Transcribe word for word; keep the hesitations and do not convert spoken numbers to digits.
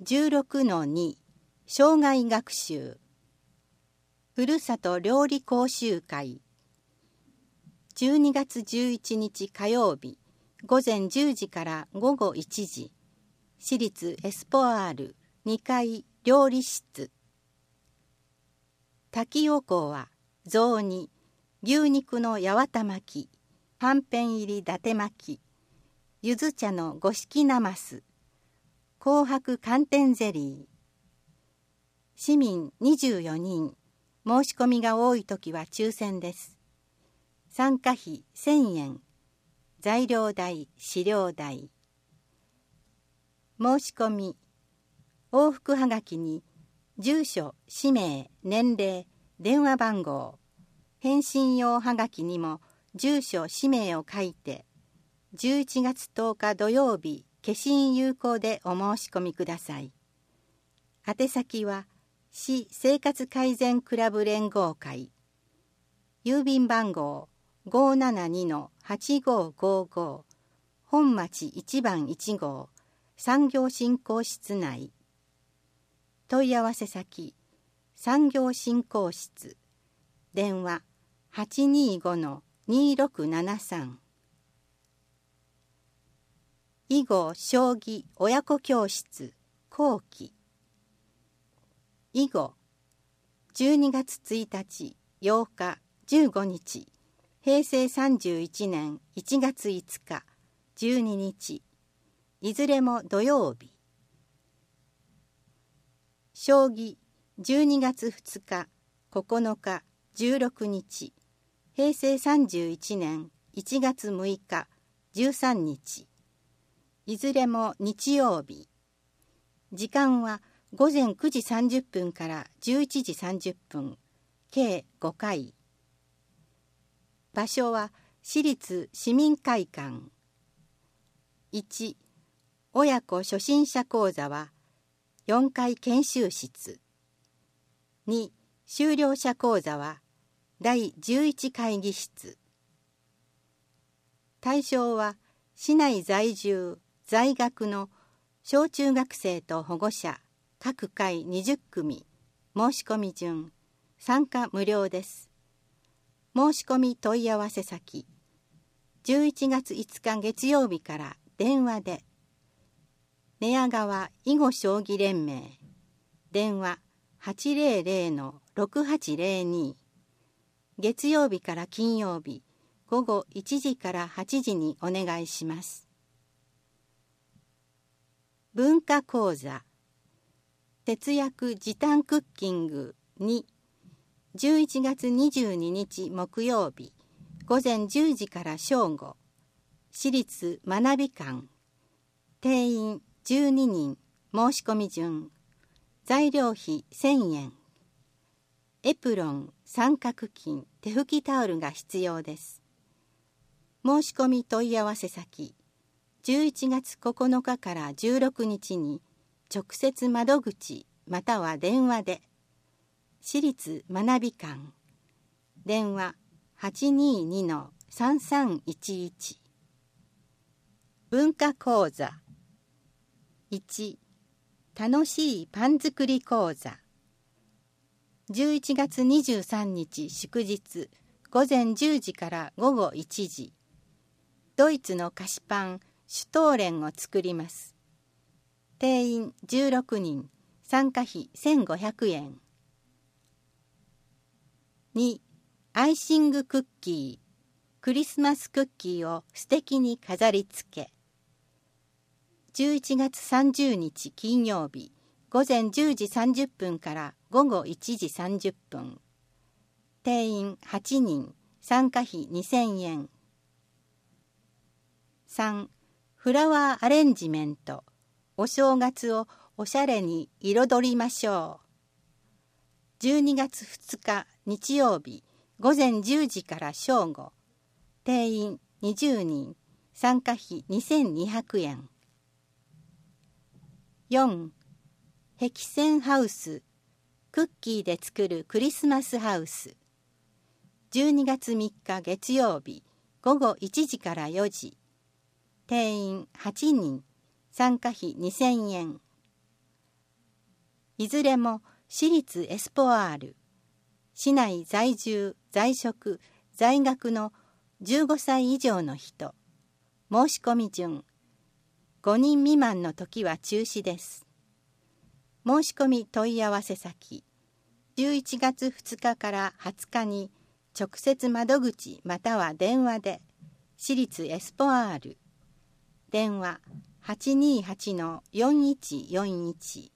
じゅうろくのに 生涯学習ふるさと料理講習会じゅうにがつじゅういちにち火曜日午前じゅうじから午後いちじ私立エスポアールにかい料理室炊きおこは雑煮牛肉の八幡巻きはんぺん入り伊達巻きゆず茶の五色なます紅白寒天ゼリー市民にじゅうよにん申し込みが多いときは抽選です参加費せんえん材料代飼料代申し込み往復はがきに住所氏名年齢電話番号返信用はがきにも住所氏名を書いてじゅういちがつとおか土曜日消印有効でお申し込みください。宛先は市生活改善クラブ連合会郵便番号 ごーななにのはちごーごーごー 本町いちばんいちごう産業振興室内問い合わせ先産業振興室電話 はちにーごのにーろくななさん囲碁将棋親子教室後期囲碁じゅうにがつついたちようかじゅうごにちへいせいさんじゅういちねんいちがついつかじゅうににちいずれも土曜日将棋じゅうにがつふつかここのかじゅうろくにちへいせいさんじゅういちねんいちがつむいかじゅうさんにちいずれも日曜日時間はごぜんくじさんじゅっぷんからじゅういちじさんじゅっぷん計ごかい場所は市立市民会館いち親子初心者講座はよんかい研修室に修了者講座はだいじゅういち会議室対象は市内在住在学の小中学生と保護者各回にじゅっくみ申し込み順参加無料です申し込み問い合わせ先じゅういちがついつか月曜日から電話で寝屋川囲碁将棋連盟電話 はちぜろぜろのろくはちぜろに 月曜日から金曜日ごごいちじからはちじにお願いします文化講座節約時短クッキングにじゅういちがつにじゅうににち木曜日ごぜんじゅうじから正午市立学び館定員じゅうににん申し込み順材料費せんえんエプロン三角巾手拭きタオルが必要です申し込み問い合わせ先じゅういちがつここのかからじゅうろくにちに直接窓口または電話で市立学び館電話 はちにーにのさんさんいちいち 文化講座いち楽しいパン作り講座じゅういちがつにじゅうさんにち祝日ごぜんじゅうじからごごいちじドイツの菓子パンシュトーレンを作ります定員じゅうろくにん参加費せんごひゃくえんにアイシングクッキークリスマスクッキーを素敵に飾り付けじゅういちがつさんじゅうにち金曜日ごぜんじゅうじさんじゅっぷんからごごいちじさんじゅっぷん定員はちにん参加費にせんえんさんフラワーアレンジメントお正月をおしゃれに彩りましょうじゅうにがつふつか日曜日ごぜんじゅうじから正午定員にじゅうにん参加費にせんにひゃくえんよん壁線ハウスクッキーで作るクリスマスハウスじゅうにがつみっか月曜日ごごいちじからよじ定員はちにん参加費にせんえんいずれも私立エスポワール、市内在住、在職、在学のじゅうごさい以上の人、申し込み順、ごにん未満の時は中止です。申し込み問い合わせ先、じゅういちがつふつかからはつかに直接窓口または電話で、私立エスポワール、電話 はちにーはちのよんいちよんいち